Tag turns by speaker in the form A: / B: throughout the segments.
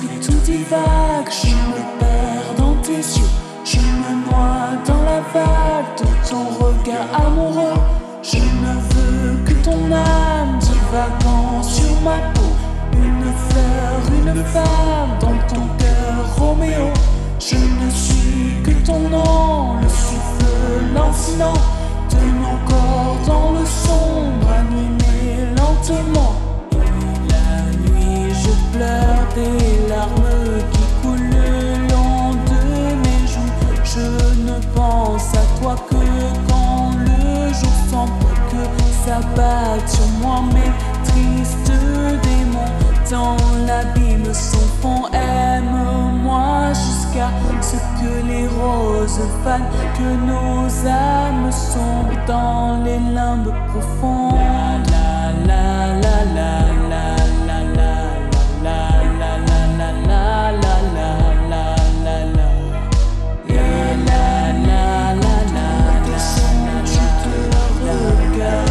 A: esprit tout divague, je me perds dans tes yeux, je me noie dans la vague de ton regard amoureux. Je ne veux que ton âme divagant sur ma peau, une fleur, une femme dans ton cœur, Roméo. Je ne suis que ton nom, le souffle lancinant de nos corps dans le sombre, animé lentement. Et la nuit, je pleure des larmes qui coulent le long de mes joues. Je ne pense à toi que quand le jour semble que s'abattent sur moi mes tristes démons. Dans l'abîme sans fond, aime-moi jusqu'à ce que les roses fanent, que nos âmes sombrent dans les limbes profonds. La la la la la la la la la la la la la la la la la. Et la la la la la, je te regarde.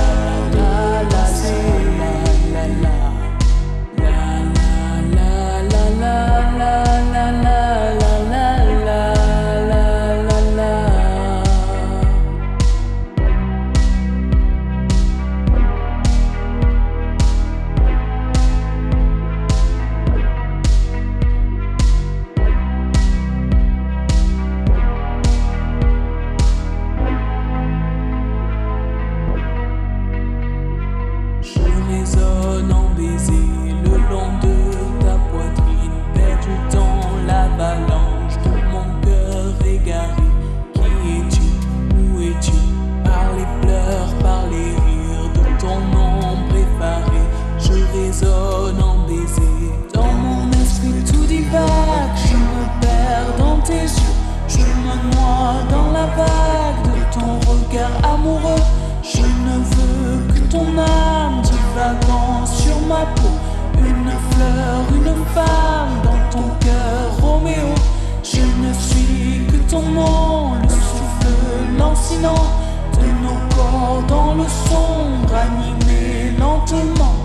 A: Résonne en baiser le long de ta poitrine, perdu dans l'avalanche de mon cœur égaré. Qui es-tu? Où es-tu? Par les pleurs, par les rires de ton ombre effarée, je résonne en baiser. Dans mon esprit tout divague, je me perds dans tes yeux, je me noie dans la vague de ton regard amoureux. Je ne veux que ton âme divagant sur ma peau, une fleur, une femme dans ton cœur, Roméo. Je ne suis que ton nom, le souffle lancinant de nos corps dans le sombre, animé lentement.